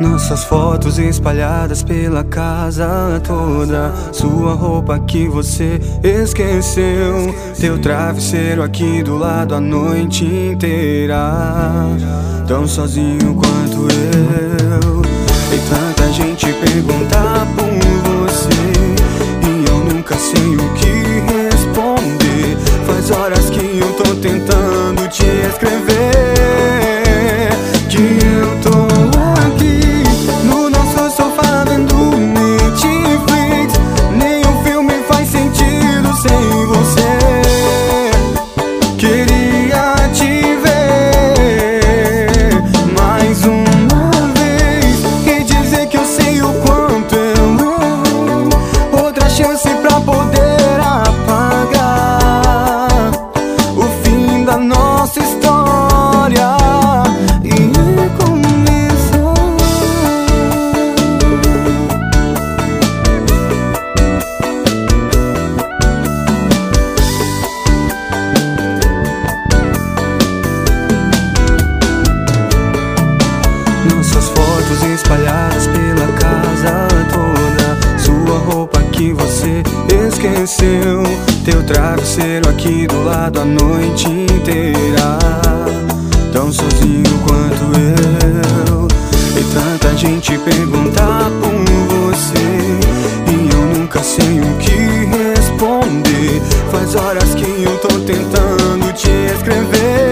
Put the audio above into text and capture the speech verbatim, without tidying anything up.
Nossas fotos espalhadas pela casa toda, sua roupa que você esqueceu, teu travesseiro aqui do lado a noite inteira, tão sozinho quanto eu. E tanta gente pergunta por você e eu nunca sei o que responder. Faz horas que eu tô tentando te escrever que eu tô aqui no nosso sofá vendo Netflix. Nenhum filme faz sentido sem você. Queria te ver mais uma vez e dizer que eu sei o quanto eu amo. Outra chance pra poder apagar o fim da nossa história e recomeçar. Nossas fotos espalhadas pela casa toda, sua roupa que você esqueceu, teu travesseiro aqui do lado a noite inteira, tão sozinho quanto eu. E tanta gente pergunta por você e eu nunca sei o que responder. Faz horas que eu tô tentando te escrever